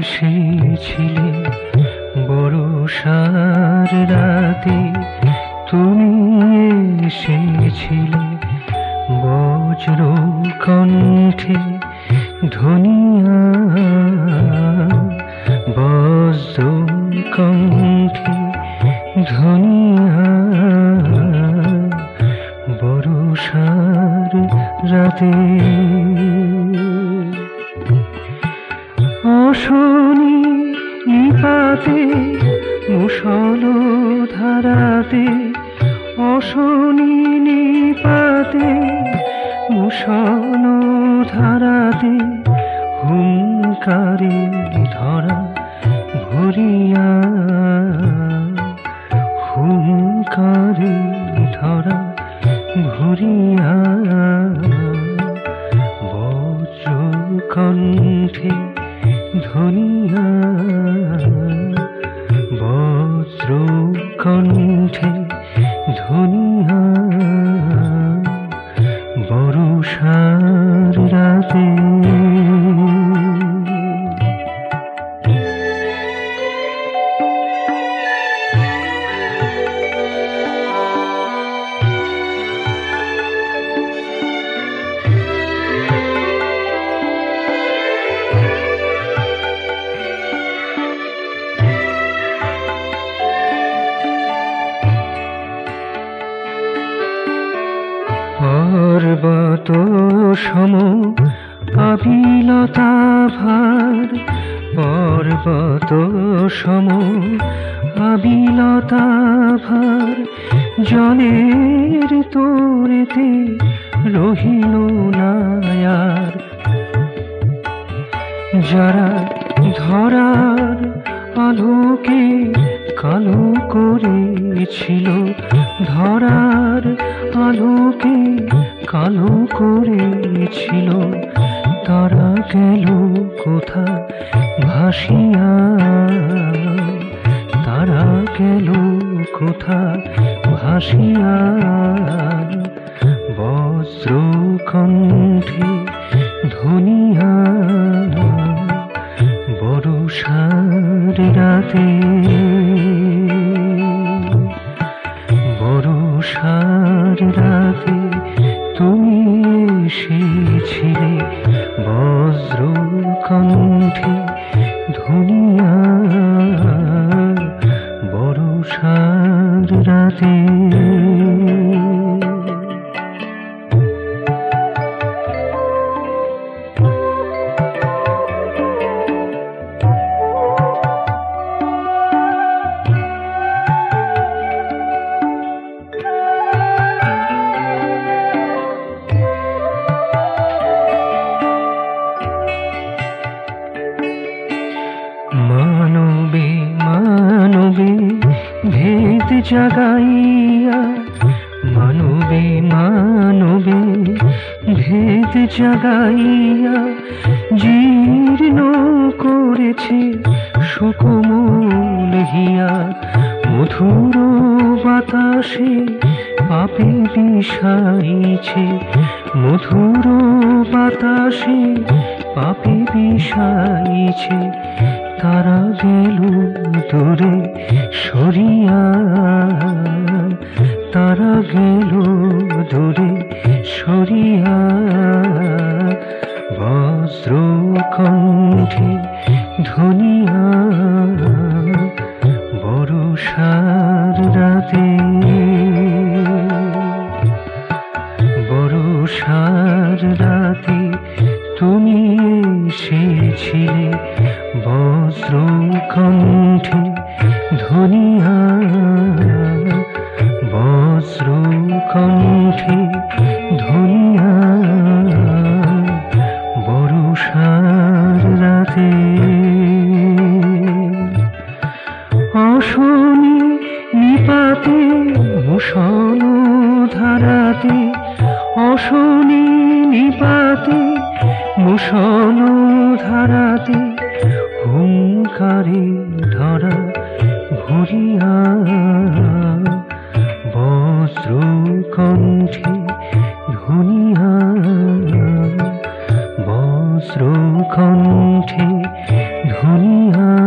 এসেছিলে বর্ষার রাতে, তুমি এসেছিলে বজ্র কণ্ঠে ধনিয়া, বজ্র কণ্ঠে ধনিয়া, বর্ষার রাতে। অশনি নিপাতে মুষল ধারাতে, অশনি নিপাতে মুষল ধারাতে, হুঙ্কারে ধরা ভরিয়া, হুঙ্কারে ধরা ভরিয়া, বজ্র কণ্ঠে ধনিয়া, বজ্র কণ্ঠে ধনিয়া, বর্ষার রাতে। পর্বত সম আবিলতা ভার, পর্বত সম আবিলতা ভার, জলের তোরেতে রহিল না আর। যারা ধরার আলোকে কালো করেছিল, ধরার আলোকে কালো করেছিল, তারা গেল কোথা ভাসিয়া, তারা গেল কোথা ভাসিয়া, বজ্র কণ্ঠে ধনিয়া, বর্ষার রাতে, বর্ষার রাতে তুমি এসেছিলে বজ্র কণ্ঠে ধনিয়া, বর্ষার রাতে। মানবে মানবে ভেদ জাগাইয়া, মানবে মানবে ভেদ জাগাইয়া, জীর্ণ করেছে সুকোমল হিয়া, মধুর বাতাসে পাপে বিষাইছে, মধুর বাতাসে পাপে বিষাইছে, তারা গেল দূরে সরিয়া, তারা গেল দূরে সরিয়া, বজ্র কণ্ঠে ধনিয়া, বর্ষার রাতে, বর্ষার রাতে তুমি এসেছিলে বজ্র কণ্ঠে ধনিয়া, বজ্র কণ্ঠে ধনিয়া, বর্ষার রাতে। অশনি নিপাতে মুষল ধারাতে, অশনি নিপাতে মুষল ধারাতে, হুঙ্কারে ধরা ভরিয়া, বজ্র কণ্ঠে ধনিয়া, বজ্র কণ্ঠে ধ্বনি